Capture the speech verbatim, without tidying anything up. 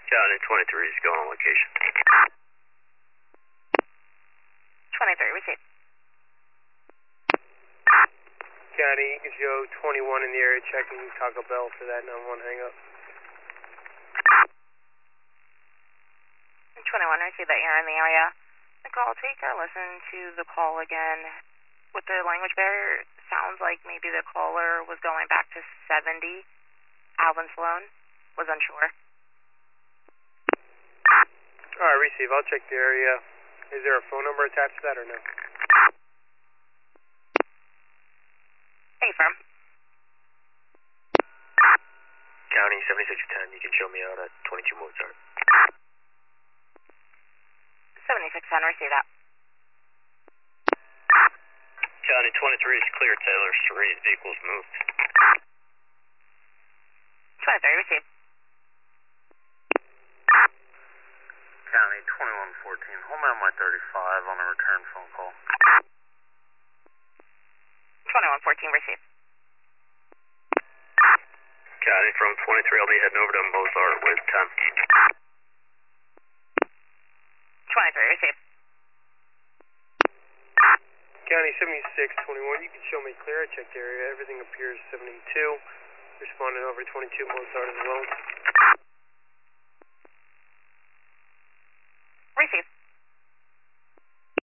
County twenty-three is going on location. twenty-three, receive. County, you can show twenty-one in the area checking Taco Bell for that nine one hang up. twenty-one, receive that you're in the area. The call taker, listen to the call again. With the language barrier, sounds like maybe the caller was going back to seventy. Alvin Sloan was unsure. Alright, receive. I'll check the area. Is there a phone number attached to that or no? Hey, firm. County seventy-six ten, you can show me out at twenty-two Mozart. seventy-six ten, receive that. County twenty-three is clear, Taylor three vehicles moved. twenty-three, receive. County twenty-one fourteen, hold me on my thirty-five on a return phone call. twenty-one fourteen, receive. County from twenty-three, I'll be heading over to Mozart with ten. twenty-three, receive. County seventy-six twenty-one, you can show me clear. I checked the area. Everything appears seventy-two. Responding over twenty-two Mozart as well.